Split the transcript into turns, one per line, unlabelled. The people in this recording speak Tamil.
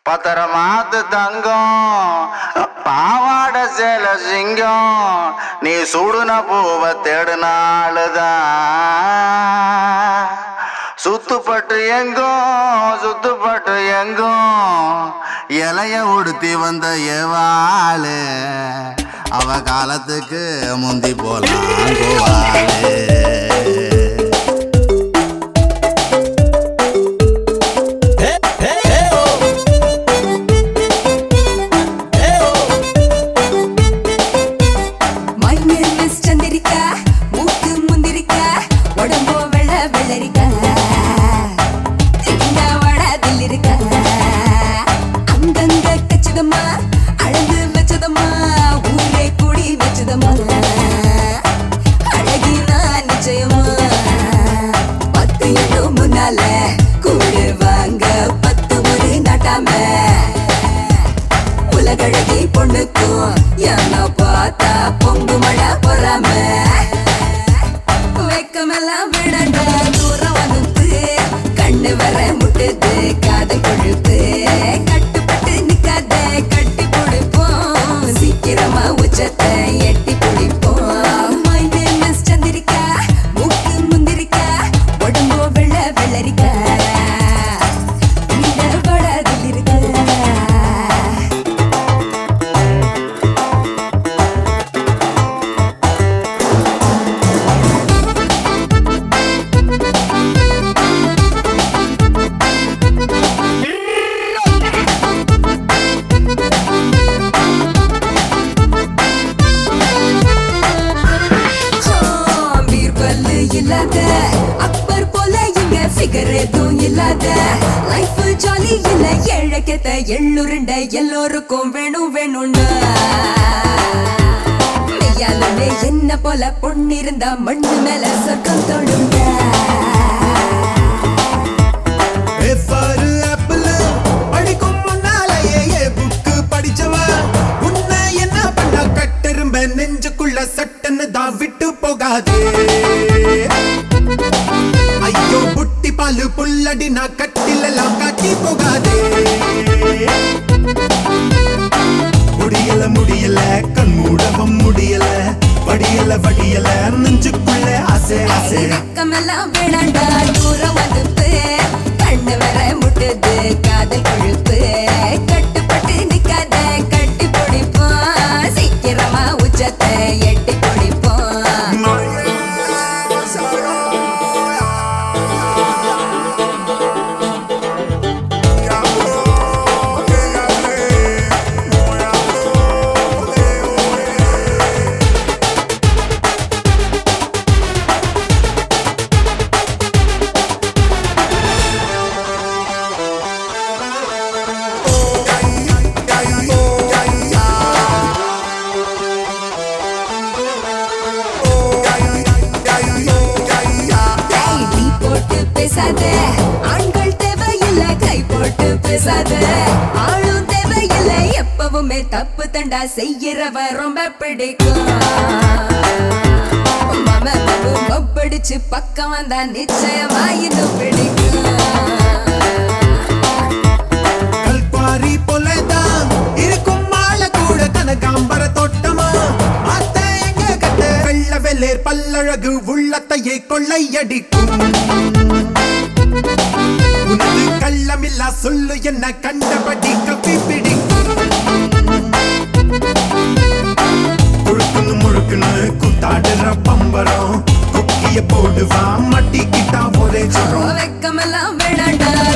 பத்திரமாத்து தங்கம் பாவாட சேல சிங்கம் நீ சுடுன பூவை தேடுனாளுதான் சுத்துப்பட்டு எங்கும் இலைய உடுத்தி வந்த ஏவாளு அவ காலத்துக்கு முந்தி போலாம் கோவாளு.
உலகழகி பொண்ணுக்கும் என்ன பார்த்தா பொங்கு மழை பொறாம வெக்கமெல்லாம் விடண்ட தூரம் வந்து கண்ணு வர முட்டுது காதல் கொழுப்பு கட்டுப்பட்டு நிக்காத கட்டி பிடிப்போம் சீக்கிரமா உச்சத்தை எட்டி பிடிப்போம். My name is சந்திரிக்கா மூக்கு முந்திரிக்கா உடம்போ வெள்ள வெள்ளரிக்கா இல்லாத அப்பர் போல இங்க ஃபிகர் எதுவும் இல்லாத லைஃப் ஜாலி இல்ல ஏழக்கத்த எள்ளுருண்ட எல்லோருக்கும் வேணும் வேணும்னா மெய்யாலுமே என்ன போல பொண்ணு இருந்தா மண்ணு மேல சொர்க்கம் தொழுங்க.
படிக்கும் முன்னாலேயே புக்கு படிச்சவ உன்னை என்ன பண்ண கட்டெரும்ப நெஞ்சுக்குள்ள சட்டன்னு தான் விட்டு போகாது. ஐயோ புட்டி பாலு புல்லடி நான் கட்டிலெல்லாம் காட்டி போகாதே. முடியல கண் மூடவும் முடியல வடியல நெஞ்சுக்குள்ள ஆசை ஆசை
வெக்கமெல்லாம் வேணாண்டா தூரம் வந்து கண்ணு வர முட்டுது காதல் கொழுப்பு கட்டுப்பட்டு நிக்காத கட்டி பிடிப்போம் சீக்கிரமா உச்சத்தை எட்டி பிடிப்போம். ஆண்கள் தேவையில்ல கை போட்டு பேசாத ஆளும் தேவையில்ல எப்பவுமே தப்பு தண்டா செய்யறவ ரொம்ப பிடிக்கும். பிடிச்சு பக்கம் வந்தா நிச்சயமா இன்னும் பிடிக்கும்.
கல்பாரி போலதான் இருக்கும் மாலை கூட கனகாம்பர தோட்டமா அத்த எங்க கட்ட வெள்ள வெள்ளேர் பல்லழகு உள்ளத்தையே கொள்ளையடிக்கும். உனது கள்ளமில்லா சொல்லு என்ன கண்டபடி கப்பி பிடிக்கும். முழுக்குன்னு கூத்தாடுற பம்பரம் கொக்கிய போடுவா மட்டிக்கிட்டா ஒரே
வெக்கமெல்லாம் வேணாண்டா